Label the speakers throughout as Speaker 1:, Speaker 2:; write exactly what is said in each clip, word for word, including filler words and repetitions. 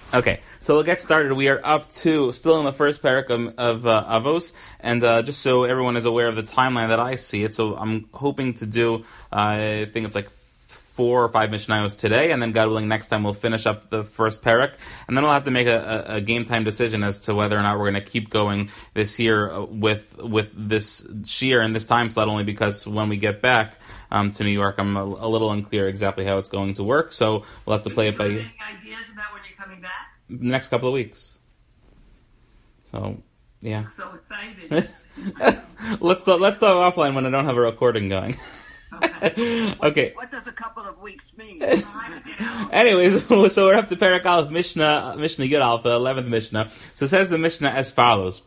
Speaker 1: Okay, so we'll get started. We are up to, still in the first parak of, of uh, Avos, and uh, just so everyone is aware of the timeline that I see it, so I'm hoping to do, uh, I think it's like four or five Mishnayos today, and then God willing, next time we'll finish up the first parak, and then we'll have to make a, a, a game time decision as to whether or not we're going to keep going this year with with this shiur and this time slot, only because when we get back um, to New York, I'm a, a little unclear exactly how it's going to work, so we'll have to play it by...
Speaker 2: Do you have any ideas about when you're coming back?
Speaker 1: The next couple of weeks. So, yeah.
Speaker 2: I'm so excited.
Speaker 1: let's talk, let's talk offline when I don't have a recording going.
Speaker 2: Okay.
Speaker 1: Okay.
Speaker 3: What does a couple of weeks mean?
Speaker 1: Anyways, so we're up to Parak Aleph, Mishnah, Mishnah Yud Aleph, the eleventh Mishnah. So it says the Mishnah as follows.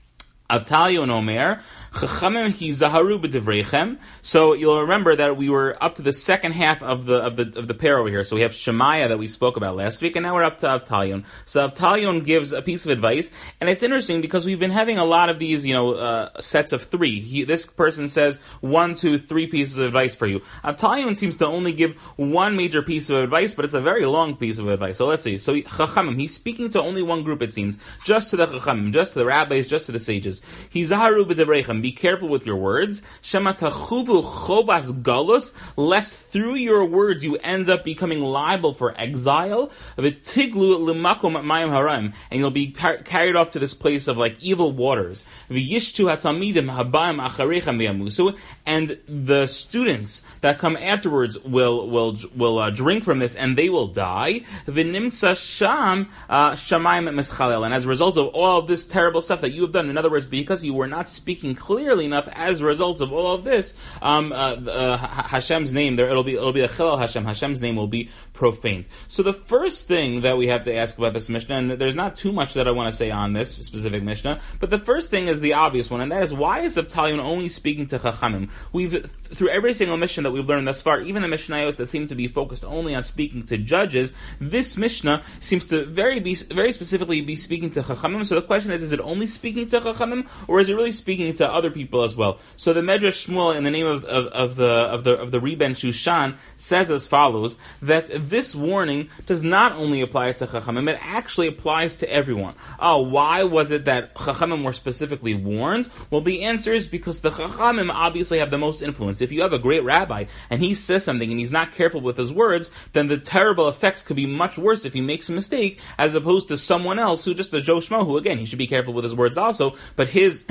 Speaker 1: Avtalio and Omer, Chachamim hi zaharu b'divreichem. So you'll remember that we were up to the second half of the of the of the pair over here. So we have Shemaiah that we spoke about last week, and now we're up to Avtalion. So Avtalion gives a piece of advice, and it's interesting because we've been having a lot of these, you know, uh, sets of three. He, this person says one, two, three pieces of advice for you. Avtalion seems to only give one major piece of advice, but it's a very long piece of advice. So let's see. So Chachamim, he's speaking to only one group, it seems, just to the Chachamim, just to the rabbis, just to the sages. Hizaharu b'devreichem. Be careful with your words. Shema tachuvu chovas galus, lest through your words you end up becoming liable for exile. V'tiglu l'makom mayim haram, and you'll be car- carried off to this place of like evil waters. V'yishtu hatzalmidim habayim acharechem v'yamusu, and the students that come afterwards will will will uh, drink from this and they will die. V'nimtza sham shamayim meschalel, and as a result of all of this terrible stuff that you have done, in other words, because you were not speaking clearly enough, as a result of all of this, um, uh, uh, Hashem's name, there it'll be it'll be a chilal Hashem. Hashem's name will be profaned. So the first thing that we have to ask about this Mishnah, and there's not too much that I want to say on this specific Mishnah, but the first thing is the obvious one, and that is, why is Avtalion only speaking to Chachamim? We've, through every single Mishnah that we've learned thus far, even the Mishnayos that seem to be focused only on speaking to judges, this Mishnah seems to very be very specifically be speaking to Chachamim. So the question is, is it only speaking to Chachamim, or is it really speaking to other people as well? So the Medrash Shmuel, in the name of, of, of the of the of the Reben Shushan, says as follows, that this warning does not only apply to Chachamim, it actually applies to everyone. Oh, why was it that Chachamim were specifically warned? Well, the answer is because the Chachamim obviously have the most influence. If you have a great rabbi and he says something and he's not careful with his words, then the terrible effects could be much worse if he makes a mistake, as opposed to someone else who just a Joe Schmo, who again, he should be careful with his words also, but his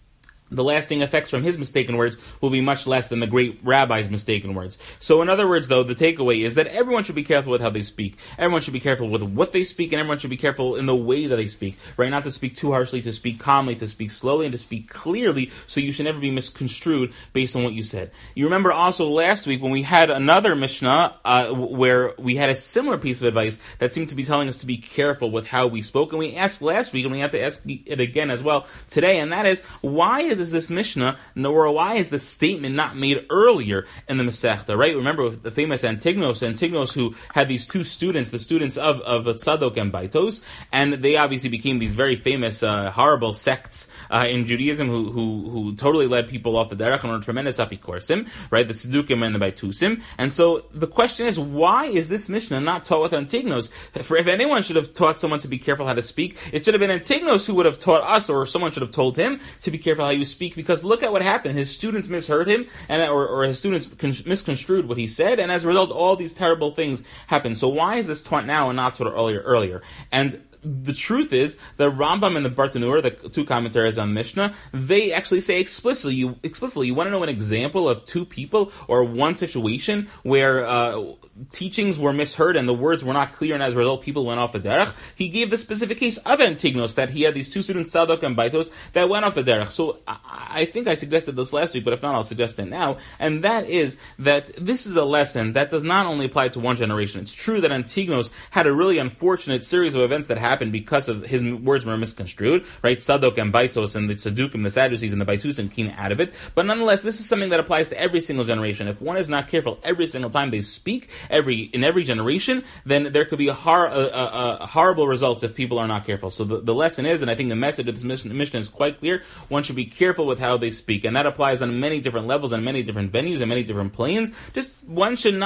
Speaker 1: the lasting effects from his mistaken words will be much less than the great rabbi's mistaken words. So in other words, though, the takeaway is that everyone should be careful with how they speak. Everyone should be careful with what they speak, and everyone should be careful in the way that they speak. Right? Not to speak too harshly, to speak calmly, to speak slowly, and to speak clearly, so you should never be misconstrued based on what you said. You remember also last week when we had another Mishnah uh, where we had a similar piece of advice that seemed to be telling us to be careful with how we spoke, and we asked last week, and we have to ask it again as well today, and that is, why is this Mishnah, nor why is this statement not made earlier in the Masechta, right? Remember the famous Antignos, Antignos who had these two students, the students of, of Tzadok and Baitos, and they obviously became these very famous, uh, horrible sects uh, in Judaism who, who who totally led people off the derech and were tremendous apikorsim, right? The Sedukim and the Baitusim. And so the question is, why is this Mishnah not taught with Antignos? For if anyone should have taught someone to be careful how to speak, it should have been Antignos who would have taught us, or someone should have told him to be careful how you speak, because look at what happened. His students misheard him, and or, or his students con- misconstrued what he said, and as a result, all these terrible things happened. So why is this taught now and not taught earlier? Earlier, and the truth is, the Rambam and the Bartanura, the two commentaries on Mishnah, they actually say explicitly, you explicitly, you want to know an example of two people or one situation where uh, teachings were misheard and the words were not clear, and as a result, people went off the derech. He gave the specific case of Antignos, that he had these two students, Sadok and Baitos, that went off the derech. So I, I think I suggested this last week, but if not, I'll suggest it now, and that is that this is a lesson that does not only apply to one generation. It's true that Antignos had a really unfortunate series of events that happened because of his words were misconstrued, right? Sadok and Baitos and the Sadukim, the Sadducees and the Baitusim came out of it. But nonetheless, this is something that applies to every single generation. If one is not careful every single time they speak, every in every generation, then there could be a, hor- a, a, a horrible results if people are not careful. So the, the lesson is, and I think the message of this mission, mission is quite clear, one should be careful with how they speak. And that applies on many different levels and many different venues and many different planes. Just one should not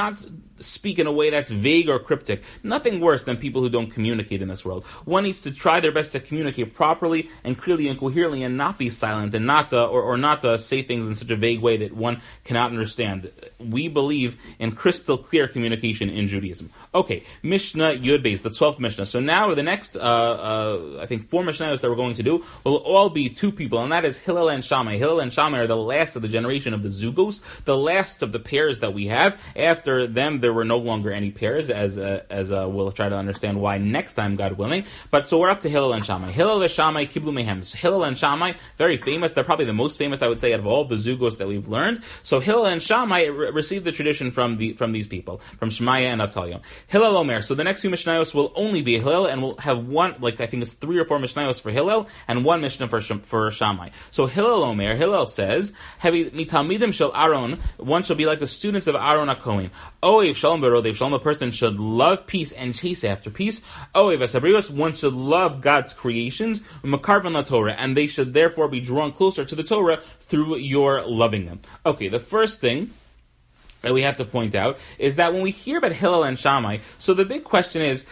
Speaker 1: speak in a way that's vague or cryptic. Nothing worse than people who don't communicate in this world. One needs to try their best to communicate properly and clearly and coherently and not be silent and not uh, or, or not uh, say things in such a vague way that one cannot understand. We believe in crystal clear communication in Judaism. Okay, Mishnah Yud Beis, the twelfth Mishnah. So now the next, uh, uh, I think, four Mishnahs that we're going to do will all be two people, and that is Hillel and Shammai. Hillel and Shammai are the last of the generation of the Zugos, the last of the pairs that we have. After them, there were no longer any pairs, as uh, as uh, we'll try to understand why next time, God willing. But so we're up to Hillel and Shammai. Hillel and Shammai Kiblu Mehem. So Hillel and Shammai, very famous. They're probably the most famous, I would say, out of all the Zugos that we've learned. So Hillel and Shammai re- received the tradition from the from these people, from Shemaiah and Avtalyon. Hillel Omer. So the next few Mishnayos will only be Hillel, and we'll have one, like I think it's three or four Mishnayos for Hillel and one Mishnah for Sh- for Shammai. So Hillel Omer, Hillel says, "Hevi mitalmidim shel Aaron, one shall be like the students of Aaron HaKohen. Oev shalom berodev shalom, a person should love peace and chase after peace. Oev asabrios, one should love God's creations, makarban la Torah, and they should therefore be drawn closer to the Torah through your loving them." Okay, the first thing that we have to point out is that when we hear about Hillel and Shammai, so the big question is,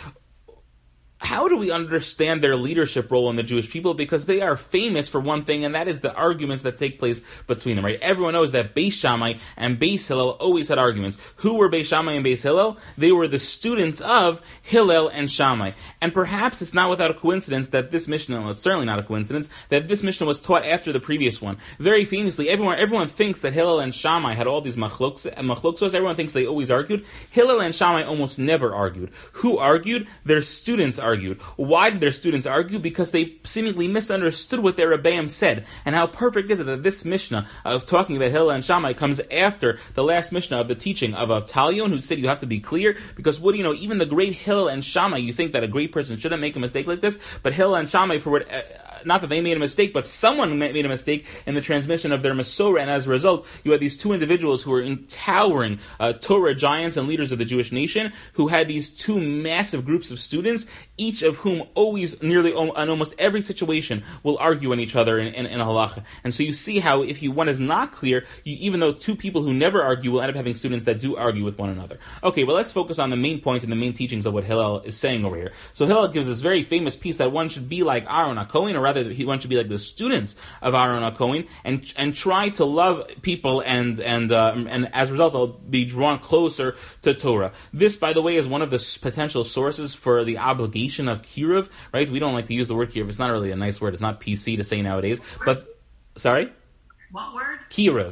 Speaker 1: how do we understand their leadership role in the Jewish people? Because they are famous for one thing, and that is the arguments that take place between them, right? Everyone knows that Beis Shammai and Beis Hillel always had arguments. Who were Beis Shammai and Beis Hillel? They were the students of Hillel and Shammai. And perhaps it's not without a coincidence that this Mishnah, well, it's certainly not a coincidence, that this Mishnah was taught after the previous one. Very famously, everyone everyone thinks that Hillel and Shammai had all these machloksos. Everyone thinks they always argued. Hillel and Shammai almost never argued. Who argued? Their students argued. Argued. Why did their students argue? Because they seemingly misunderstood what their Rebbeim said. And how perfect is it that this Mishnah of talking about Hillel and Shammai comes after the last Mishnah of the teaching of Avtalyon, who said you have to be clear, because what do you know, even the great Hillel and Shammai, you think that a great person shouldn't make a mistake like this, but Hillel and Shammai, for what... Uh, not that they made a mistake, but someone made a mistake in the transmission of their Masorah, and as a result, you had these two individuals who were towering uh, Torah giants and leaders of the Jewish nation, who had these two massive groups of students, each of whom always, nearly in almost every situation, will argue on each other in, in, in a halacha. And so you see how if you, one is not clear, you, even though two people who never argue will end up having students that do argue with one another. Okay, well let's focus on the main point and the main teachings of what Hillel is saying over here. So Hillel gives this very famous piece that one should be like Aaron HaKohen, or rather he one should be like the students of Aaron HaKohen, and and try to love people, and and uh, and as a result they'll be drawn closer to Torah. This, by the way, is one of the potential sources for the obligation of kiruv, right? We don't like to use the word kiruv. It's not really a nice word. It's not P C to say nowadays. But sorry,
Speaker 2: What word?
Speaker 1: kiruv.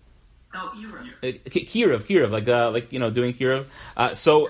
Speaker 2: Oh, Eruv.
Speaker 1: Uh, ki- kiruv, kiruv, like uh, like you know, doing kiruv. Uh, so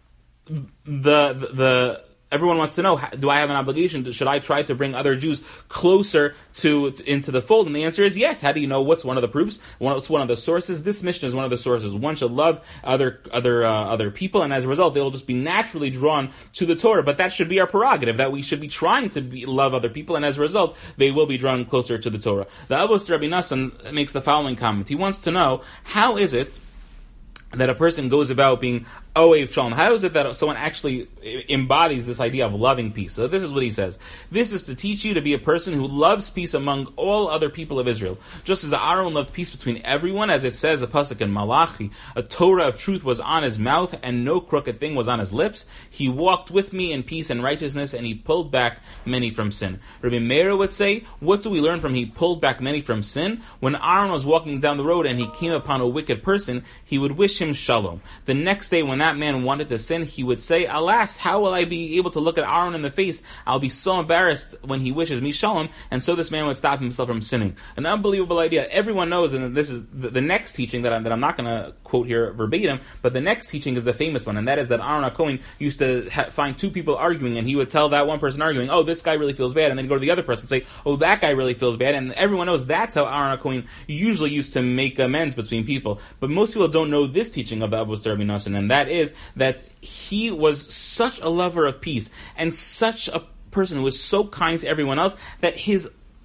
Speaker 1: the the. the Everyone wants to know, do I have an obligation? To, should I try to bring other Jews closer to, to into the fold? And the answer is yes. How do you know? What's one of the proofs? What's one of the sources? This Mishnah is one of the sources. One should love other other uh, other people, and as a result, they will just be naturally drawn to the Torah. But that should be our prerogative, that we should be trying to be, love other people, and as a result, they will be drawn closer to the Torah. The Avos Rabbi Nassan makes the following comment. He wants to know, how is it that a person goes about being Oev Shalom? How is it that someone actually embodies this idea of loving peace? So this is what he says. This is to teach you to be a person who loves peace among all other people of Israel. Just as Aaron loved peace between everyone, as it says, a pasuk in Malachi, a Torah of truth was on his mouth, and no crooked thing was on his lips. He walked with me in peace and righteousness, and he pulled back many from sin. Rabbi Meir would say, what do we learn from he pulled back many from sin? When Aaron was walking down the road and he came upon a wicked person, he would wish him shalom. The next day, when that man wanted to sin, he would say, alas, how will I be able to look at Aaron in the face? I'll be so embarrassed when he wishes me shalom. And so this man would stop himself from sinning. An unbelievable idea. Everyone knows, and this is the, the next teaching that I'm, that I'm not going to quote here verbatim, but the next teaching is the famous one, and that is that Aaron HaKohen used to ha- find two people arguing, and he would tell that one person arguing, oh, this guy really feels bad, and then he'd go to the other person and say, oh, that guy really feels bad, and everyone knows that's how Aaron HaKohen usually used to make amends between people. But most people don't know this teaching of the Avos Rabbi Nassan, and that is that he was such a lover of peace and such a person who was so kind to everyone else that his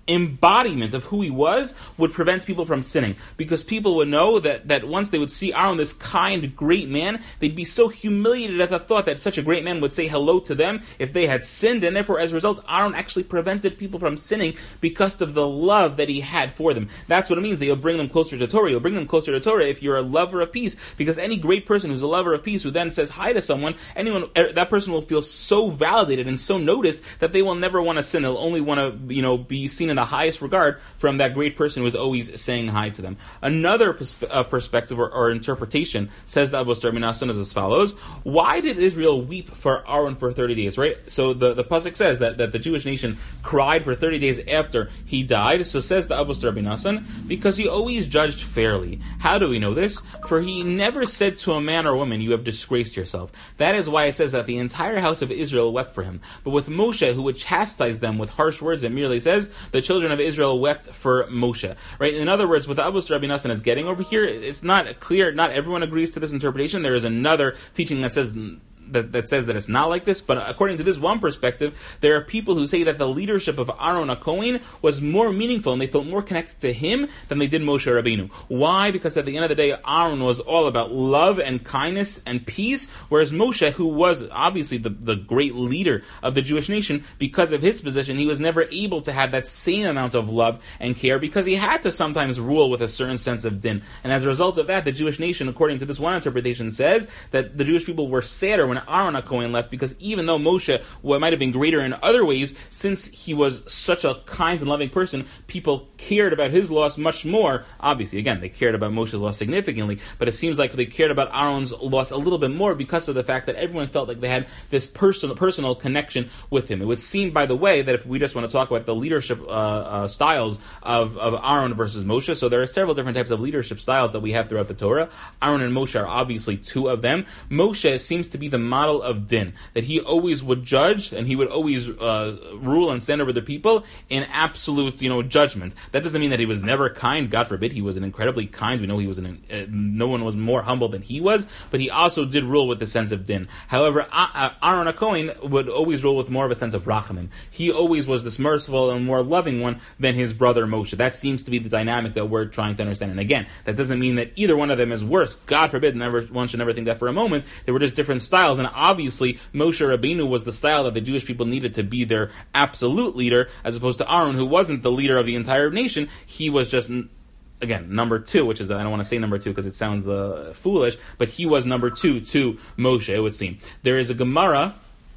Speaker 1: embodiment of who he was would prevent people from sinning, because people would know that, that once they would see Aaron, this kind, great man, they'd be so humiliated at the thought that such a great man would say hello to them if they had sinned, and therefore, as a result, Aaron actually prevented people from sinning because of the love that he had for them. That's what it means that you'll bring them closer to Torah. You'll bring them closer to Torah if you're a lover of peace, because any great person who's a lover of peace who then says hi to someone, anyone, that person will feel so validated and so noticed that they will never want to sin. They'll only want to, you know, be seen in the highest regard from that great person who is always saying hi to them. Another perspe- uh, perspective or, or interpretation, says the Abu Rabbi Nassan, is as follows: why did Israel weep for Aaron for thirty days? Right. So the the pasuk says that, that the Jewish nation cried for thirty days after he died. So says the Abu Rabbi Nassan, because he always judged fairly. How do we know this? For he never said to a man or woman, "You have disgraced yourself." That is why it says that the entire house of Israel wept for him. But with Moshe, who would chastise them with harsh words, it merely says the children of Israel wept for Moshe. Right? In other words, what the Abu Rabbi Nassan is getting over here, it's not clear. Not everyone agrees to this interpretation. There is another teaching that says That, that says that it's not like this, but according to this one perspective, there are people who say that the leadership of Aaron HaKohen was more meaningful and they felt more connected to him than they did Moshe Rabbeinu. Why? Because at the end of the day, Aaron was all about love and kindness and peace, whereas Moshe, who was obviously the, the great leader of the Jewish nation, because of his position, he was never able to have that same amount of love and care, because he had to sometimes rule with a certain sense of din. And as a result of that, the Jewish nation, according to this one interpretation, says that the Jewish people were sadder when Aaron HaKohen left, because even though Moshe well, might have been greater in other ways, since he was such a kind and loving person, people cared about his loss much more. Obviously, again, they cared about Moshe's loss significantly, but it seems like they cared about Aaron's loss a little bit more because of the fact that everyone felt like they had this personal personal connection with him. It would seem, by the way, that if we just want to talk about the leadership uh, uh, styles of, of Aaron versus Moshe, so there are several different types of leadership styles that we have throughout the Torah. Aaron and Moshe are obviously two of them. Moshe seems to be the model of din, that he always would judge and he would always uh, rule and stand over the people in absolute, you know, judgment. That doesn't mean that he was never kind. God forbid. He was an incredibly kind. We know he was an uh, no one was more humble than he was, but he also did rule with the sense of din. However, Aaron HaKohen would always rule with more of a sense of rachamim. He always was this merciful and more loving one than his brother Moshe. That seems to be the dynamic that we're trying to understand. And again, that doesn't mean that either one of them is worse. God forbid. Never one should never think that for a moment. They were just different styles, and obviously Moshe Rabbeinu was the style that the Jewish people needed to be their absolute leader, as opposed to Aaron, who wasn't the leader of the entire nation. He was just, again, number two, which is, I don't want to say number two because it sounds uh, foolish, but he was number two to Moshe, it would seem. There is a Gemara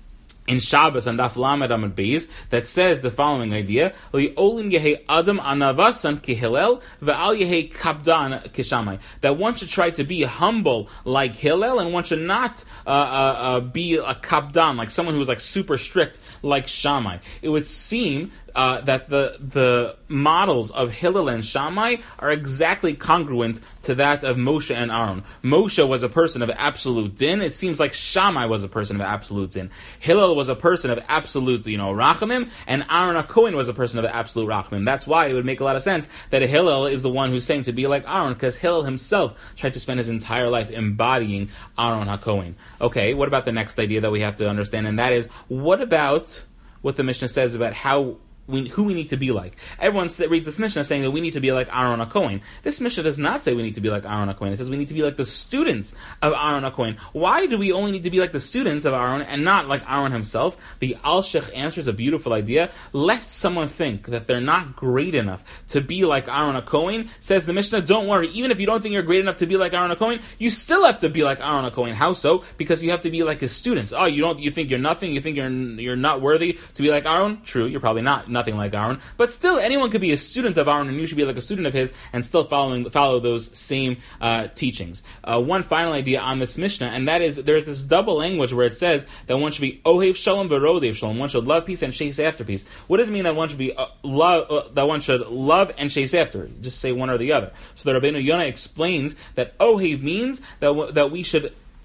Speaker 1: in Shabbos and Daf Lamed Amud Beis that says the following idea: Li'olim yehi adam anavasan kehillel ve'al yehi kapdan kishamai. That one should try to be humble like Hillel, and one should not uh, uh, uh, be a kapdan, like someone who is like super strict like Shammai. It would seem Uh, that the the models of Hillel and Shammai are exactly congruent to that of Moshe and Aaron. Moshe was a person of absolute din. It seems like Shammai was a person of absolute din. Hillel was a person of absolute, you know, rachamim, and Aaron HaKohen was a person of absolute rachamim. That's why it would make a lot of sense that Hillel is the one who's saying to be like Aaron, because Hillel himself tried to spend his entire life embodying Aaron HaKohen. Okay, what about the next idea that we have to understand, and that is, what about what the Mishnah says about how We, who we need to be like? Everyone reads this Mishnah saying that we need to be like Aaron HaKohen. This Mishnah does not say we need to be like Aaron HaKohen. It says we need to be like the students of Aaron HaKohen. Why do we only need to be like the students of Aaron and not like Aaron himself? The Al-Sheikh answers a beautiful idea. Lest someone think that they're not great enough to be like Aaron HaKohen, says the Mishnah, don't worry. Even if you don't think you're great enough to be like Aaron HaKohen, you still have to be like Aaron HaKohen. How so? Because you have to be like his students. Oh, you don't? You think you're nothing? You think you're you're not worthy to be like Aaron? True, you're probably not nothing like Aaron. But still, anyone could be a student of Aaron, and you should be like a student of his, and still following follow those same uh, teachings. Uh, one final idea on this Mishnah, and that is, there's this double language where it says that one should be Ohev Shalom v'Rodev Shalom. One should love peace and chase after peace. What does it mean that one should be uh, love? Uh, that one should love and chase after? Just say one or the other. So the Rabbeinu Yonah explains that Ohev means that w- that we should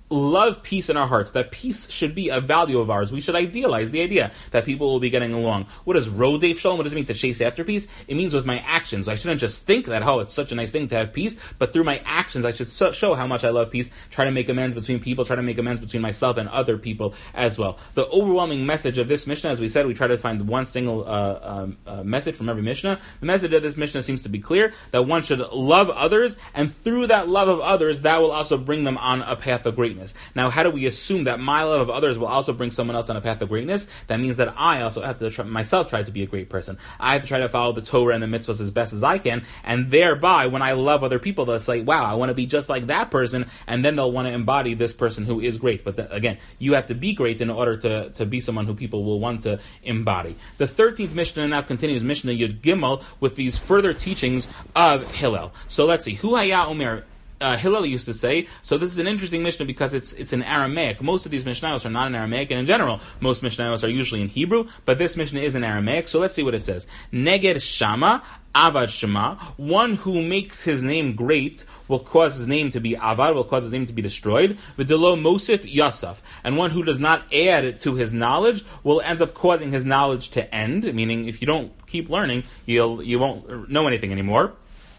Speaker 1: love peace in our hearts, that peace should be a value of ours. We should idealize the idea that people will be getting along. What does Rodef Shalom? What does it mean to chase after peace? It means with my actions. I shouldn't just think that, oh, it's such a nice thing to have peace, but through my actions, I should so- show how much I love peace, try to make amends between people, try to make amends between myself and other people as well. The overwhelming message of this Mishnah, as we said, we try to find one single uh, um, uh, message from every Mishnah. The message of this Mishnah seems to be clear, that one should love others, and through that love of others, that will also bring them on a path of greatness. Now, how do we assume that my love of others will also bring someone else on a path of greatness? That means that I also have to try, myself try to be a great person. I have to try to follow the Torah and the mitzvahs as best as I can, and thereby, when I love other people, they'll say, wow, I want to be just like that person, and then they'll want to embody this person who is great. But the, again, you have to be great in order to, to be someone who people will want to embody. The thirteenth Mishnah now continues, Mishnah Yud Gimel, with these further teachings of Hillel. So let's see, Hu Haya Omer. Uh, Hillel used to say, so this is an interesting Mishnah because it's it's in Aramaic. Most of these Mishnayos are not in Aramaic, and in general, most Mishnayos are usually in Hebrew, but this Mishnah is in Aramaic, so let's see what it says. Neged Shama, Avad Shema, one who makes his name great will cause his name to be Avad, will cause his name to be destroyed. V'delo Mosif Yasaf, and one who does not add to his knowledge will end up causing his knowledge to end, meaning if you don't keep learning, you'll you won't know anything anymore.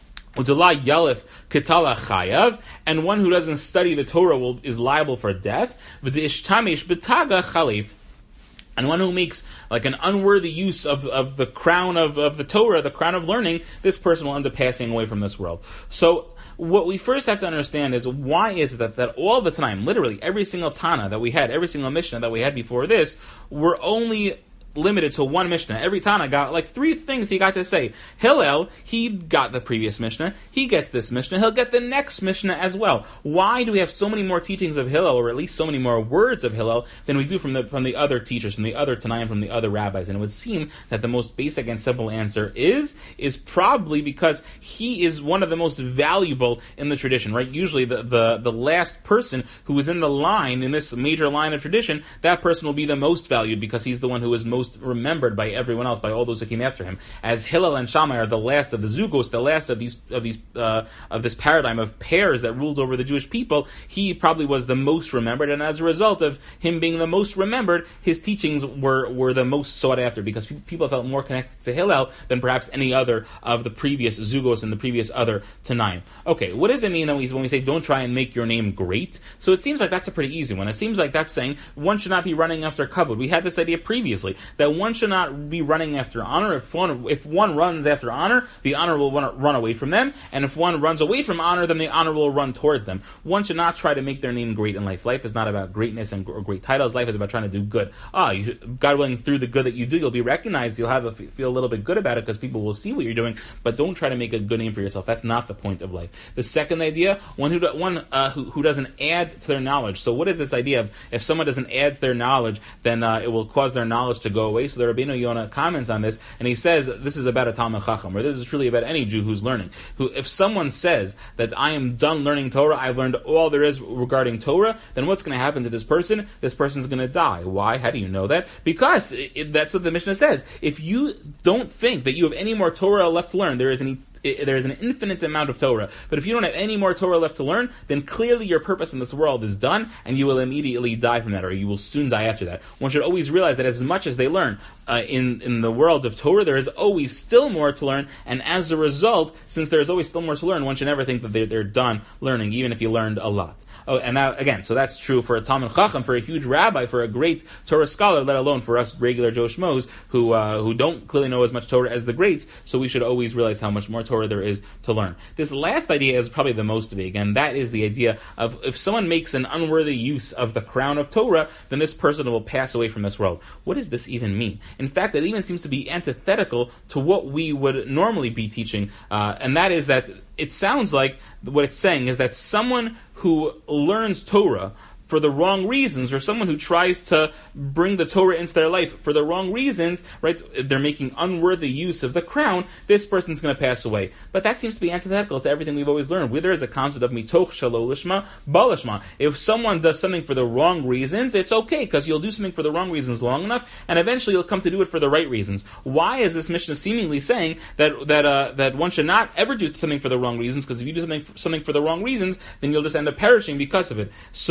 Speaker 1: Yalif Kitala Chayav, and one who doesn't study the Torah will, is liable for death. V'dishtamish b'taga chalif, and one who makes like an unworthy use of, of the crown of, of the Torah, the crown of learning, this person will end up passing away from this world. So what we first have to understand is, why is it that, that all the time, literally every single Tana that we had, every single Mishnah that we had before this, were only limited to one Mishnah. Every Tana got like three things he got to say. Hillel, he got the previous Mishnah, he gets this Mishnah, he'll get the next Mishnah as well. Why do we have so many more teachings of Hillel, or at least so many more words of Hillel, than we do from the from the other teachers, from the other Tanaim, from the other rabbis? And it would seem that the most basic and simple answer is, is probably because he is one of the most valuable in the tradition, right? Usually the, the, the last person who is in the line, in this major line of tradition, that person will be the most valued because he's the one who is most remembered by everyone else, by all those who came after him. As Hillel and Shammai are the last of the Zugos, the last of these of these uh, of this paradigm of pairs that ruled over the Jewish people, he probably was the most remembered, and as a result of him being the most remembered, his teachings were, were the most sought after, because pe- people felt more connected to Hillel than perhaps any other of the previous Zugos and the previous other Tanaim. Okay, what does it mean that we, when we say don't try and make your name great? So it seems like that's a pretty easy one. It seems like that's saying one should not be running after kavod. We had this idea previously, that one should not be running after honor. If one if one runs after honor, the honor will run, run away from them, and if one runs away from honor, then the honor will run towards them. One should not try to make their name great in life. Life is not about greatness and or great titles. Life is about trying to do good. Ah, you should, God willing, through the good that you do, you'll be recognized. You'll have a, feel a little bit good about it because people will see what you're doing. But don't try to make a good name for yourself. That's not the point of life. The second idea, one who one uh, who, who doesn't add to their knowledge. So what is this idea of if someone doesn't add to their knowledge, then uh, it will cause their knowledge to go away? So the Rabbeinu Yonah comments on this, and he says this is about a Talmid Chacham, or this is truly about any Jew who's learning. Who, if someone says that I am done learning Torah, I've learned all there is regarding Torah, then what's going to happen to this person? This person's going to die. Why? How do you know that? Because it, it, that's what the Mishnah says. If you don't think that you have any more Torah left to learn, there is an It, there is an infinite amount of Torah. But if you don't have any more Torah left to learn, then clearly your purpose in this world is done, and you will immediately die from that, or you will soon die after that. One should always realize that as much as they learn uh, in, in the world of Torah, there is always still more to learn, and as a result, since there is always still more to learn, one should never think that they're, they're done learning, even if you learned a lot. Oh, and now, again, so that's true for a Talmid Chacham, for a huge rabbi, for a great Torah scholar, let alone for us regular Joe Schmoes who uh, who don't clearly know as much Torah as the greats, so we should always realize how much more Torah there is to learn. This last idea is probably the most big, and that is the idea of if someone makes an unworthy use of the crown of Torah, then this person will pass away from this world. What does this even mean? In fact, it even seems to be antithetical to what we would normally be teaching, uh, and that is that it sounds like what it's saying is that someone who learns Torah for the wrong reasons, or someone who tries to bring the Torah into their life for the wrong reasons, right? They're making unworthy use of the crown, this person's going to pass away. But that seems to be antithetical to everything we've always learned. Where there is a concept of mitoch shelo lishma, balishma. If someone does something for the wrong reasons, it's okay, because you'll do something for the wrong reasons long enough, and eventually you'll come to do it for the right reasons. Why is this Mishnah seemingly saying that that uh, that one should not ever do something for the wrong reasons? Because if you do something something for the wrong reasons, then you'll just end up perishing because of it. So it would seem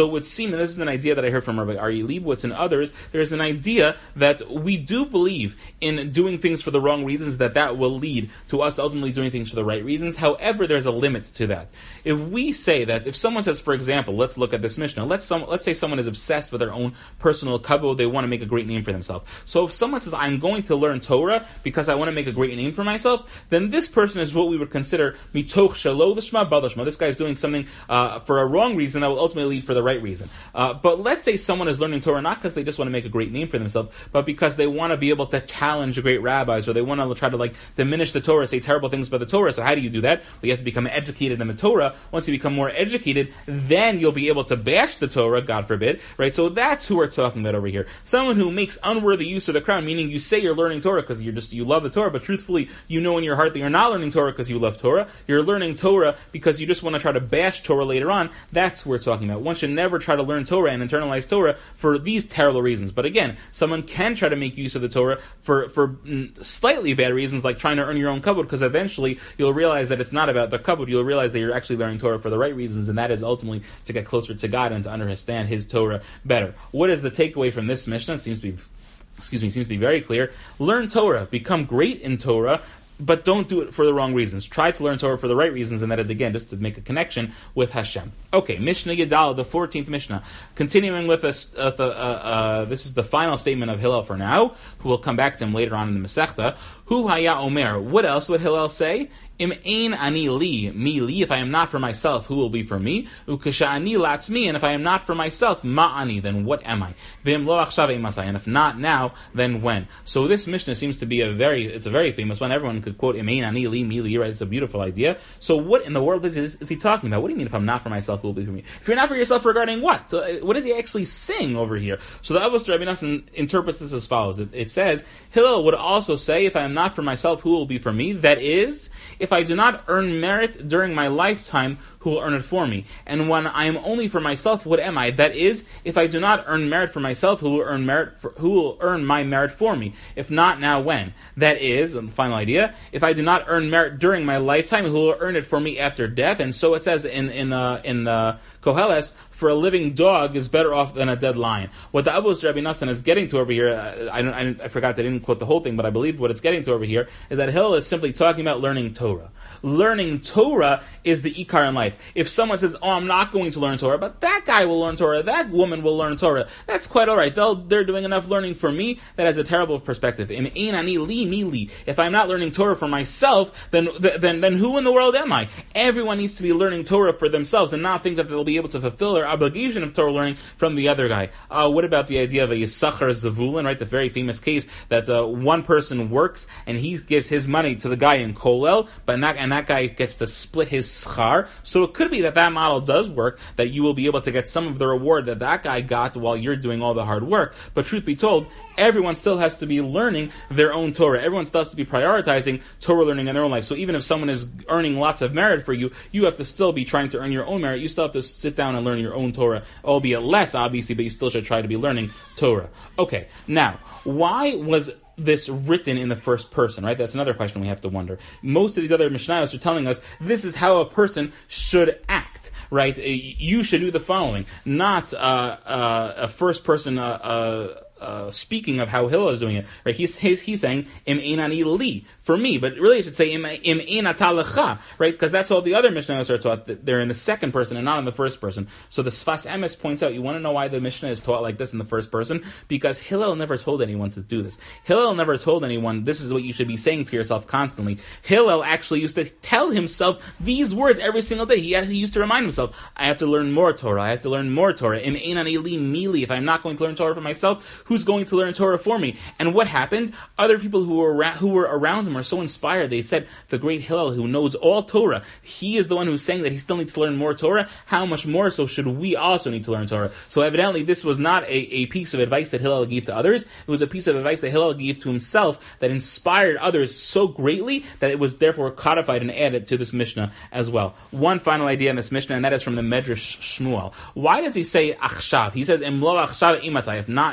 Speaker 1: seem, and this is an idea that I heard from Rabbi Aryeh Leibowitz and others, there's an idea that we do believe in doing things for the wrong reasons, that that will lead to us ultimately doing things for the right reasons. However, there's a limit to that. If we say that, if someone says, for example, let's look at this Mishnah, let's, some, let's say someone is obsessed with their own personal kavod, they want to make a great name for themselves. So if someone says, I'm going to learn Torah because I want to make a great name for myself, then this person is what we would consider mitoch shelo l'shma bal l'shma. This guy is doing something uh, for a wrong reason that will ultimately lead for the right reason. Uh, but let's say someone is learning Torah not because they just want to make a great name for themselves, but because they want to be able to challenge the great rabbis, or they want to try to like diminish the Torah, say terrible things about the Torah. So how do you do that? Well, you have to become educated in the Torah. Once you become more educated, then you'll be able to bash the Torah, God forbid, right? So that's who we're talking about over here. Someone who makes unworthy use of the crown, meaning you say you're learning Torah because you're just you love the Torah, but truthfully, you know in your heart that you're not learning Torah because you love Torah. You're learning Torah because you just want to try to bash Torah later on. That's what we're talking about. One should never try to learn Torah and internalize Torah for these terrible reasons. But again, someone can try to make use of the Torah for, for mm, slightly bad reasons, like trying to earn your own kavod, because eventually you'll realize that it's not about the kavod. You'll realize that you're actually learning Torah for the right reasons, and that is ultimately to get closer to God and to understand His Torah better. What is the takeaway from this Mishnah? It seems to be, excuse me, seems to be very clear. Learn Torah, become great in Torah, but don't do it for the wrong reasons. Try to learn Torah for the right reasons, and that is, again, just to make a connection with Hashem. Okay, Mishnah Yedaleh, the fourteenth Mishnah. Continuing with us, uh, the, uh, uh, this is the final statement of Hillel for now, who will come back to him later on in the Masechta. Hu haya omer. What else would Hillel say? Im ein ani li, mi li. If I am not for myself, who will be for me? Ukasha ani latzmi. And if I am not for myself, ma ani. Then what am I? V'im lo achshav emasai. And if not now, then when? So this Mishnah seems to be a very, it's a very famous one. Everyone could quote im ein ani li, mi li. Right? It's a beautiful idea. So what in the world is, is, is he talking about? What do you mean if I'm not for myself, who will be for me? If you're not for yourself, regarding what? So uh, what is he actually saying over here? So the Avos Rabbi Nassan interprets this as follows. It, it says Hillel would also say, if I am not for myself, who will be for me? That is, if I do not earn merit during my lifetime, who will earn it for me? And when I am only for myself, what am I? That is, if I do not earn merit for myself, who will earn merit for, who will earn my merit for me? If not, now when? That is, and the final idea, if I do not earn merit during my lifetime, who will earn it for me after death? And so it says in in uh, in the Koheles, for a living dog is better off than a dead lion. What the Avos Rabbi Nassan is getting to over here, I, don't, I, I forgot that I didn't quote the whole thing, but I believe what it's getting to over here is that Hillel is simply talking about learning Torah. Learning Torah is the ikar in life. If someone says, oh, I'm not going to learn Torah, but that guy will learn Torah, that woman will learn Torah, that's quite all right. They'll, they're doing enough learning for me. That has a terrible perspective. Im ein ani li mi li. If I'm not learning Torah for myself, then, then, then who in the world am I? Everyone needs to be learning Torah for themselves and not think that they'll be able to fulfill their obligation of Torah learning from the other guy. Uh, what about the idea of a Yisachar Zavulun, right? The very famous case that uh, one person works and he gives his money to the guy in Kolel, but in that, and that guy gets to split his schar. So it could be that that model does work, that you will be able to get some of the reward that that guy got while you're doing all the hard work. But truth be told, everyone still has to be learning their own Torah. Everyone still has to be prioritizing Torah learning in their own life. So even if someone is earning lots of merit for you, you have to still be trying to earn your own merit. You still have to sit down and learn your own Torah, albeit less, obviously, but you still should try to be learning Torah. Okay, now, why was this written in the first person, right? That's another question we have to wonder. Most of these other Mishnayos are telling us this is how a person should act, right? You should do the following, not uh, uh, a first person uh, uh, uh, speaking of how Hillel is doing it, right? He's, he's, he's saying, im ein ani li, for me, but really it should say, im ein ata lecha, right? Because that's all the other Mishnayos are taught, that they're in the second person and not in the first person. So the Sfas Emes points out, you want to know why the Mishnah is taught like this in the first person? Because Hillel never told anyone to do this. Hillel never told anyone, this is what you should be saying to yourself constantly. Hillel actually used to tell himself these words every single day. He, he used to remind himself, I have to learn more Torah, I have to learn more Torah. Im ein ani li mi li. If I'm not going to learn Torah for myself, who's going to learn Torah for me? And what happened? Other people who were around, who were around him are so inspired. They said, the great Hillel who knows all Torah, he is the one who's saying that he still needs to learn more Torah. How much more so should we also need to learn Torah? So evidently this was not a, a piece of advice that Hillel gave to others. It was a piece of advice that Hillel gave to himself that inspired others so greatly that it was therefore codified and added to this Mishnah as well. One final idea in this Mishnah, and that is from the Medrash Shmuel. Why does he say achshav? He says, Im lo achshav imatai. If not now,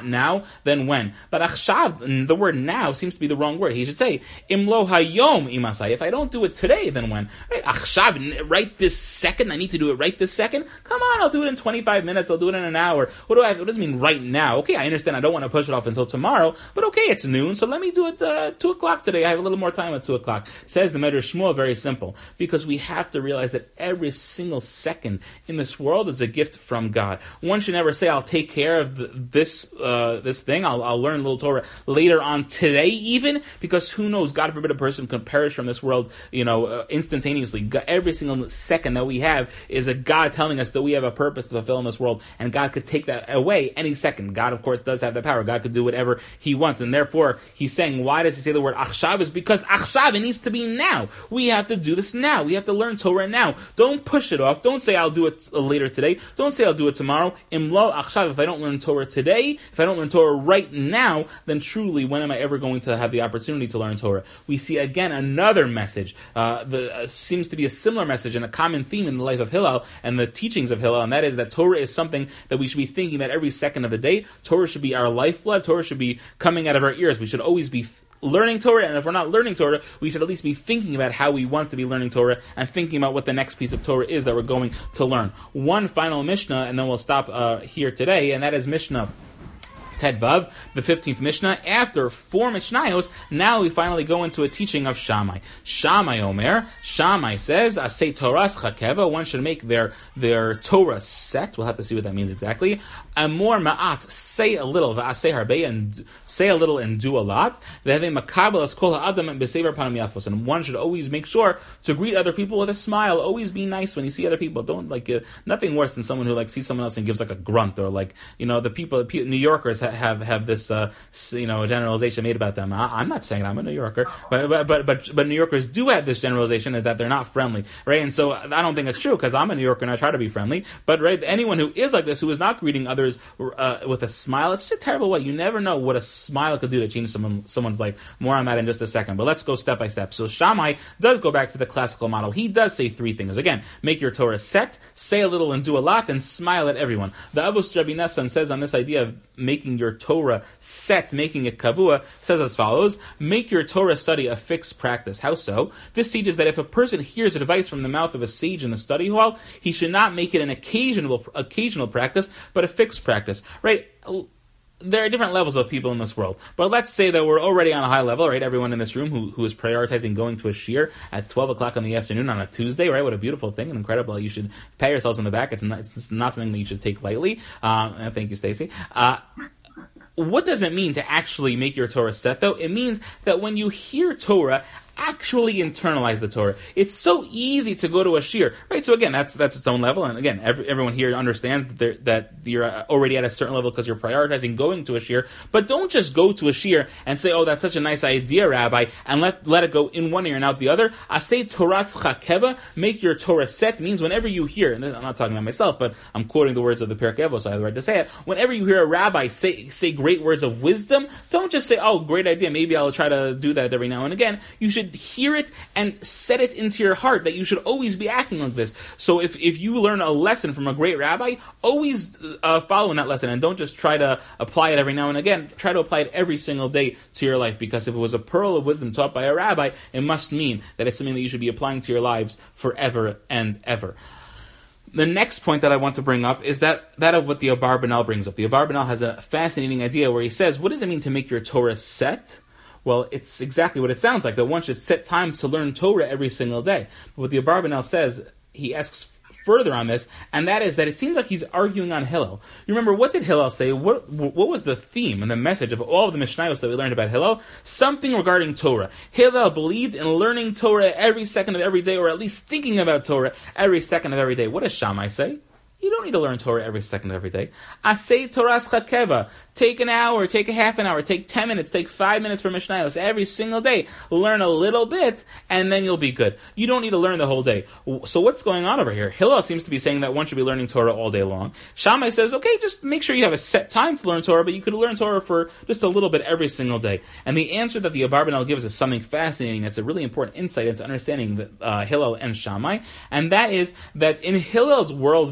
Speaker 1: then when? But achshav, the word now seems to be the wrong word. He should say, im lo hayom imasai. If I don't do it today, then when? Right? Achshav, right this second, I need to do it right this second? Come on, I'll do it in twenty-five minutes, I'll do it in an hour. What do I have? What does it mean right now? Okay, I understand I don't want to push it off until tomorrow, but okay, it's noon, so let me do it uh, two o'clock today. I have a little more time at two o'clock. Says the Medrash Shmuel, very simple, because we have to realize that every single second in this world is a gift from God. One should never say, I'll take care of the, this uh, this thing, I'll, I'll learn a little Torah later on today even, because who knows, God forbid a person can perish from this world, you know, uh, instantaneously. Every single second that we have is a God telling us that we have a purpose to fulfill in this world, and God could take that away any second. God, of course, does have the power. God could do whatever He wants, and therefore, He's saying, why does He say the word achshav? Is because achshav, it needs to be now. We have to do this now. We have to learn Torah now. Don't push it off. Don't say, I'll do it later today. Don't say, I'll do it tomorrow. Im lo achshav, if I don't learn Torah today, if I don't learn Torah right now, then truly, when am I ever going to have the opportunity to learn Torah? We see, again, another message. Uh, the uh, seems to be a similar message and a common theme in the life of Hillel and the teachings of Hillel, and that is that Torah is something that we should be thinking about every second of the day. Torah should be our lifeblood. Torah should be coming out of our ears. We should always be learning Torah, and if we're not learning Torah, we should at least be thinking about how we want to be learning Torah and thinking about what the next piece of Torah is that we're going to learn. One final Mishnah, and then we'll stop uh, here today, and that is Mishnah Ted Vav, the fifteenth Mishnah. After four Mishnayos, now we finally go into a teaching of Shammai. Shammai Omer, Shammai says, Asay Toras Chakeva, one should make their, their Torah set. We'll have to see what that means exactly. Amor Ma'at, say a little, V'asay Harbe, and say a little and do a lot. V'heve Makabel Es Kol Ha'adam and B'sever Panam Yafos, and one should always make sure to greet other people with a smile. Always be nice when you see other people. Don't, like, uh, nothing worse than someone who, like, sees someone else and gives, like, a grunt, or, like, you know, the people, New Yorkers have have this uh, you know generalization made about them. I, I'm not saying I'm a New Yorker, but but but but, but New Yorkers do have this generalization that they're not friendly, right? And so I don't think it's true, because I'm a New Yorker and I try to be friendly. But right, anyone who is like this, who is not greeting others uh, with a smile, it's just a terrible way. You never know what a smile could do to change someone someone's life. More on that in just a second. But let's go step by step. So Shammai does go back to the classical model. He does say three things. Again, make your Torah set, say a little and do a lot, and smile at everyone. The Avos Rabbi Nassan says on this idea of making your Torah set, making it kavua, says as follows: make your Torah study a fixed practice. How so? This teaches that if a person hears advice from the mouth of a sage in the study hall, he should not make it an occasional occasional practice, but a fixed practice. Right? There are different levels of people in this world, but let's say that we're already on a high level, right? Everyone in this room who, who is prioritizing going to a shiur at twelve o'clock in the afternoon on a Tuesday, right? What a beautiful thing and incredible. You should pat yourselves on the back. It's not, it's not something that you should take lightly. Um, thank you, Stacy. Uh, What does it mean to actually make your Torah set, though? It means that when you hear Torah, actually internalize the Torah. It's so easy to go to a shiur, right? So again, that's that's its own level, and again, every, everyone here understands that, that you're already at a certain level because you're prioritizing going to a shiur. But don't just go to a shiur and say, "Oh, that's such a nice idea, Rabbi," and let let it go in one ear and out the other. Asay Toras Chakeva, make your Torah set, means whenever you hear, and I'm not talking about myself, but I'm quoting the words of the Pirkei Avos, so I have the right to say it. Whenever you hear a rabbi say say great words of wisdom, don't just say, "Oh, great idea, maybe I'll try to do that every now and again." You should hear it and set it into your heart that you should always be acting like this. So if, if you learn a lesson from a great rabbi, always uh, follow in that lesson, and don't just try to apply it every now and again. Try to apply it every single day to your life, because if it was a pearl of wisdom taught by a rabbi, it must mean that it's something that you should be applying to your lives forever and ever. The next point that I want to bring up is that, that of what the Abarbanel brings up. The Abarbanel has a fascinating idea where he says, what does it mean to make your Torah set? Well, it's exactly what it sounds like, that one should set time to learn Torah every single day. But what the Abarbanel says, he asks further on this, and that is that it seems like he's arguing on Hillel. You remember, what did Hillel say? What what was the theme and the message of all of the Mishnayos that we learned about Hillel? Something regarding Torah. Hillel believed in learning Torah every second of every day, or at least thinking about Torah every second of every day. What does Shammai say? You don't need to learn Torah every second of every day. Asay Toras Chakeva. Take an hour, take a half an hour, take ten minutes, take five minutes for Mishnayos every single day. Learn a little bit, and then you'll be good. You don't need to learn the whole day. So what's going on over here? Hillel seems to be saying that one should be learning Torah all day long. Shammai says, okay, just make sure you have a set time to learn Torah, but you could learn Torah for just a little bit every single day. And the answer that the Abarbanel gives is something fascinating. It's a really important insight into understanding the, uh, Hillel and Shammai, and that is that in Hillel's worldview,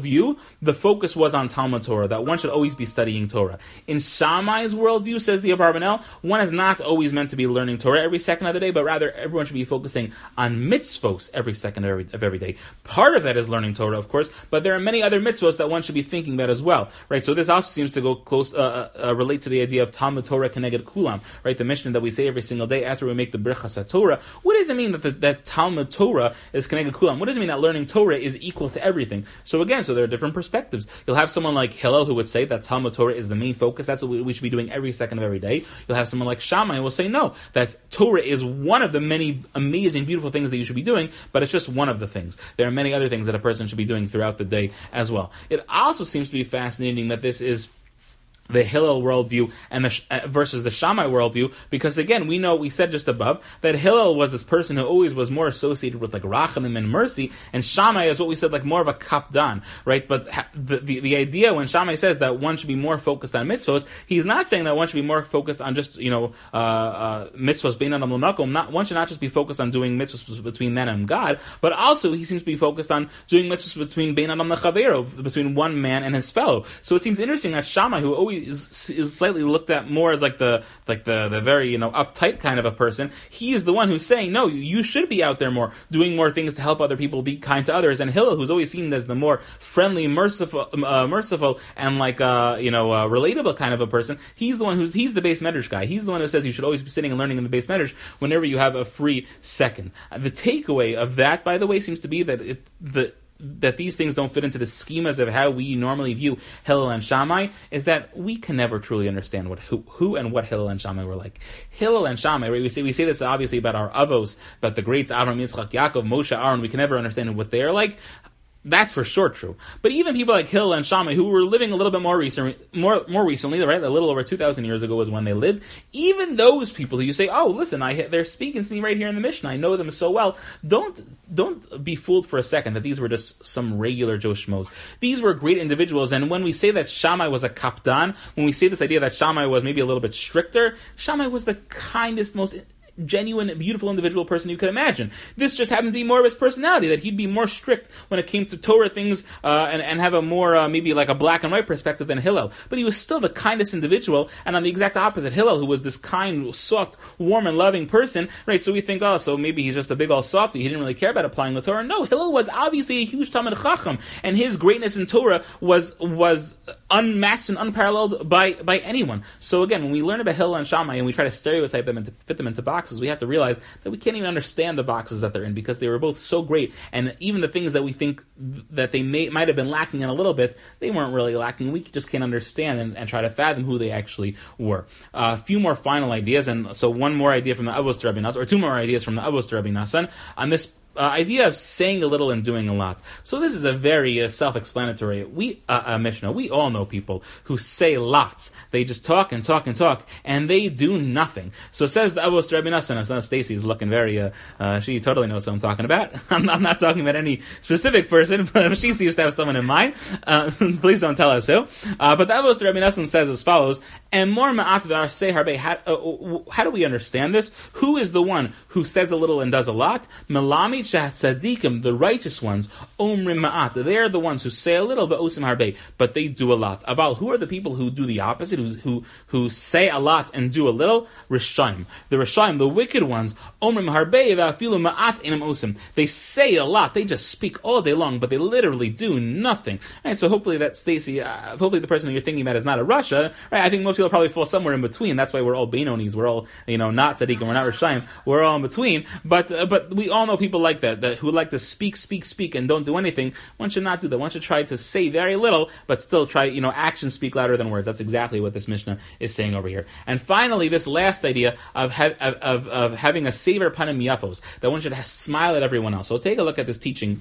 Speaker 1: the focus was on Talmud Torah, that one should always be studying Torah. In Shammai's worldview, says the Abarbanel, one is not always meant to be learning Torah every second of the day, but rather everyone should be focusing on mitzvos every second of every, of every day. Part of that is learning Torah, of course, but there are many other mitzvos that one should be thinking about as well, right? So this also seems to go close, uh, uh, relate to the idea of Talmud Torah Keneged Kulam, right? The mission that we say every single day after we make the Birchas HaTorah. What does it mean that the, that Talmud Torah is Keneged Kulam? What does it mean that learning Torah is equal to everything? So again, so there are different perspectives. You'll have someone like Hillel who would say that Talmud Torah is the main focus. That's what we, we should be doing every second of every day. You'll have someone like Shammai who will say no, that Torah is one of the many amazing, beautiful things that you should be doing, but it's just one of the things. There are many other things that a person should be doing throughout the day as well. It also seems to be fascinating that this is the Hillel worldview and the uh, versus the Shammai worldview, because again, we know, we said just above, that Hillel was this person who always was more associated with like Rachamim and mercy, and Shammai is what we said, like more of a kapdan, right? But ha- the, the the idea when Shammai says that one should be more focused on mitzvos, he's not saying that one should be more focused on just, you know, uh, uh, mitzvos bein adam l'makom. Not one should not just be focused on doing mitzvos between them and God, but also he seems to be focused on doing mitzvos between bein adam l'chavero, between one man and his fellow. So it seems interesting that Shammai, who always Is, is slightly looked at more as like the like the, the very, you know, uptight kind of a person, he is the one who's saying, no, you should be out there more, doing more things to help other people, be kind to others. And Hillel, who's always seen as the more friendly, merciful, uh, merciful, and like uh, you know, uh, relatable kind of a person, he's the one who's he's the base medrash guy. He's the one who says you should always be sitting and learning in the base medrash whenever you have a free second. Uh, the takeaway of that, by the way, seems to be that it the that these things don't fit into the schemas of how we normally view Hillel and Shammai, is that we can never truly understand what who, who and what Hillel and Shammai were like. Hillel and Shammai, right? We say we say this obviously about our avos, about the greats Avraham, Yitzchak, Yaakov, Moshe, Aaron. We can never understand what they are like. That's for sure true. But even people like Hillel and Shammai, who were living a little bit more recently, more more recently, right? A little over two thousand years ago was when they lived. Even those people who you say, oh, listen, I they're speaking to me right here in the Mishnah. I know them so well. Don't don't be fooled for a second that these were just some regular Joe Schmoes. These were great individuals. And when we say that Shammai was a kapdan, when we say this idea that Shammai was maybe a little bit stricter, Shammai was the kindest, most genuine, beautiful individual person you could imagine. This just happened to be more of his personality, that he'd be more strict when it came to Torah things uh, and, and have a more, uh, maybe like a black and white perspective than Hillel. But he was still the kindest individual, and on the exact opposite, Hillel, who was this kind, soft, warm, and loving person, right? So we think, oh, so maybe he's just a big old softy. He didn't really care about applying the Torah. No, Hillel was obviously a huge Talmid Chacham, and his greatness in Torah was was unmatched and unparalleled by, by anyone. So again, when we learn about Hillel and Shammai and we try to stereotype them and to fit them into boxes, we have to realize that we can't even understand the boxes that they're in, because they were both so great, and even the things that we think that they may might have been lacking in a little bit, they weren't really lacking. We just can't understand and, and try to fathom who they actually were. Uh, a few more final ideas, and so one more idea from the Avos to Rabbi Nassan, or two more ideas from the Avos to Rabbi Nassan on this Uh, idea of saying a little and doing a lot. So this is a very uh, self-explanatory we uh, uh, Mishnah. We all know people who say lots. They just talk and talk and talk, and they do nothing. So says the Avos to Rabbi Nassan. Stacey's looking very, uh, uh, she totally knows what I'm talking about. I'm, I'm not talking about any specific person, but if she seems to have someone in mind, uh, please don't tell us who. Uh, but the Avos to Rabbi Nassan says as follows, and more ma'at v'ar say harbe. How, uh, how do we understand this? Who is the one who says a little and does a lot? Melami Tzadikim, the righteous ones, omrim ma'at, they're the ones who say a little, v'osim harbe, but they do a lot. Aval, who are the people who do the opposite, who who, who say a lot and do a little? Rishaim. The Rishaim, the wicked ones, omrim harbe, v'afilu ma'at inam osim. They say a lot, they just speak all day long, but they literally do nothing. Right, so hopefully that Stacy, uh, hopefully the person that you're thinking about is not a Russia. Right, I think most people probably fall somewhere in between. That's why we're all Beinonis. We're all, you know, not Tzadikim, we're not Rishaim. We're all in between. But uh, but we all know people like that, that who like to speak, speak, speak, and don't do anything. One should not do that. One should try to say very little, but still try, you know, actions speak louder than words. That's exactly what this Mishnah is saying over here. And finally, this last idea of ha- of, of, of having a sever panim yafos, that one should smile at everyone else. So take a look at this teaching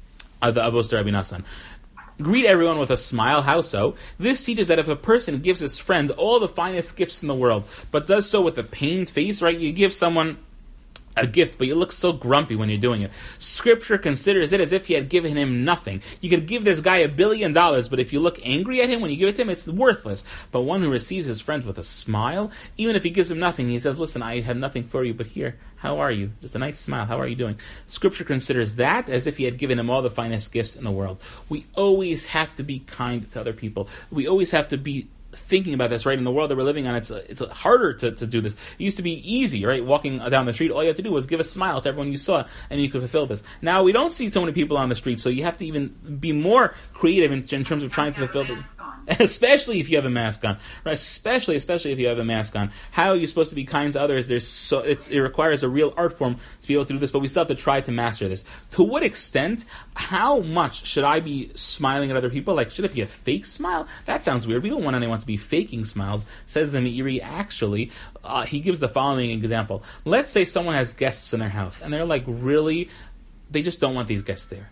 Speaker 1: of the Avos to Rabbi Nassan. Greet everyone with a smile. How so? This teaches that if a person gives his friend all the finest gifts in the world, but does so with a pained face, right? You give someone a gift, but you look so grumpy when you're doing it. Scripture considers it as if you had given him nothing. You could give this guy a billion dollars, but if you look angry at him when you give it to him, it's worthless. But one who receives his friend with a smile, even if he gives him nothing, he says, listen, I have nothing for you, but here, how are you? Just a nice smile. How are you doing? Scripture considers that as if he had given him all the finest gifts in the world. We always have to be kind to other people. We always have to be thinking about this, right? In the world that we're living on, it's it's harder to, to do this. It used to be easy, right? Walking down the street, all you had to do was give a smile to everyone you saw, and you could fulfill this. Now, we don't see so many people on the street, so you have to even be more creative in, in terms of trying to fulfill this. Especially if you have a mask on, right? Especially, especially if you have a mask on. How are you supposed to be kind to others? There's so it's, it requires a real art form to be able to do this, but we still have to try to master this. To what extent? How much should I be smiling at other people? Like, should it be a fake smile? That sounds weird. We don't want anyone to be faking smiles. Says the Meiri. Actually, uh, he gives the following example. Let's say someone has guests in their house, and they're like really, they just don't want these guests there.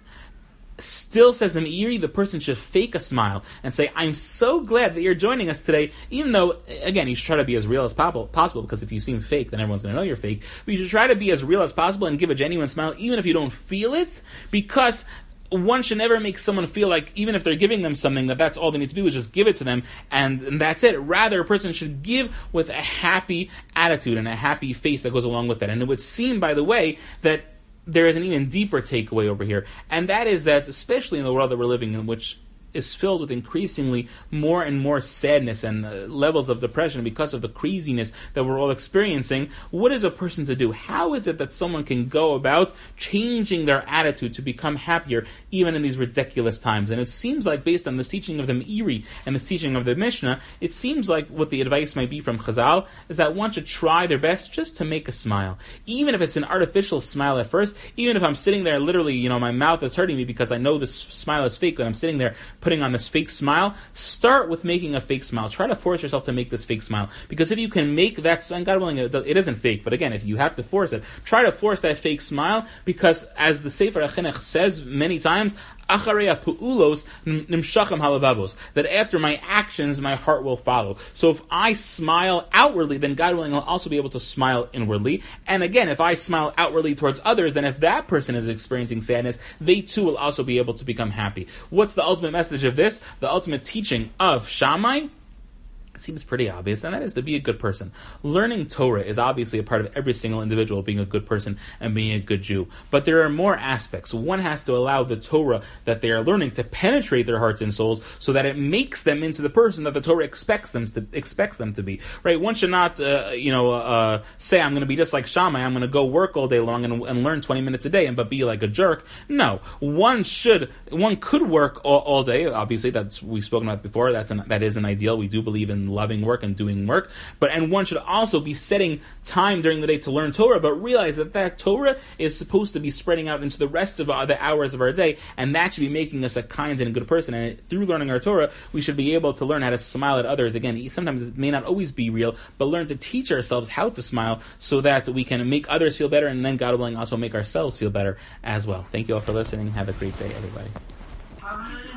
Speaker 1: Still, says the Meiri, the person should fake a smile and say, I'm so glad that you're joining us today, even though, again, you should try to be as real as possible, because if you seem fake, then everyone's going to know you're fake. But you should try to be as real as possible and give a genuine smile, even if you don't feel it, because one should never make someone feel like, even if they're giving them something, that that's all they need to do is just give it to them, and, and that's it. Rather, a person should give with a happy attitude and a happy face that goes along with that. And it would seem, by the way, that there is an even deeper takeaway over here, and that is that, especially in the world that we're living in, which is filled with increasingly more and more sadness and uh, levels of depression because of the craziness that we're all experiencing, what is a person to do? How is it that someone can go about changing their attitude to become happier even in these ridiculous times? And it seems like, based on the teaching of the Meiri and the teaching of the Mishnah, it seems like what the advice might be from Chazal is that one should try their best just to make a smile. Even if it's an artificial smile at first, even if I'm sitting there literally, you know, my mouth is hurting me because I know this smile is fake, and I'm sitting there putting on this fake smile, start with making a fake smile. Try to force yourself to make this fake smile. Because if you can make that, and God willing, it isn't fake, but again, if you have to force it, try to force that fake smile, because as the Sefer HaChinuch says many times, Acharei pu'ulos nimshacham halavavos, that after my actions, my heart will follow. So if I smile outwardly, then God willing, I'll also be able to smile inwardly. And again, if I smile outwardly towards others, then if that person is experiencing sadness, they too will also be able to become happy. What's the ultimate message of this? The ultimate teaching of Shammai seems pretty obvious, and that is to be a good person. Learning Torah is obviously a part of every single individual being a good person and being a good Jew. But there are more aspects. One has to allow the Torah that they are learning to penetrate their hearts and souls so that it makes them into the person that the Torah expects them to expects them to be. Right? One should not, uh, you know, uh, say, I'm going to be just like Shammai, I'm going to go work all day long and, and learn twenty minutes a day and but be like a jerk. No. One should, one could work all, all day. Obviously, that's, we've spoken about before. That's an, that is an ideal. We do believe in loving work and doing work, but and one should also be setting time during the day to learn Torah, but realize that that Torah is supposed to be spreading out into the rest of uh, the hours of our day, and that should be making us a kind and a good person. And through learning our Torah, we should be able to learn how to smile at others. Again, sometimes it may not always be real, but learn to teach ourselves how to smile so that we can make others feel better, and then, God willing, also make ourselves feel better as well. Thank you all for listening. Have a great day, everybody.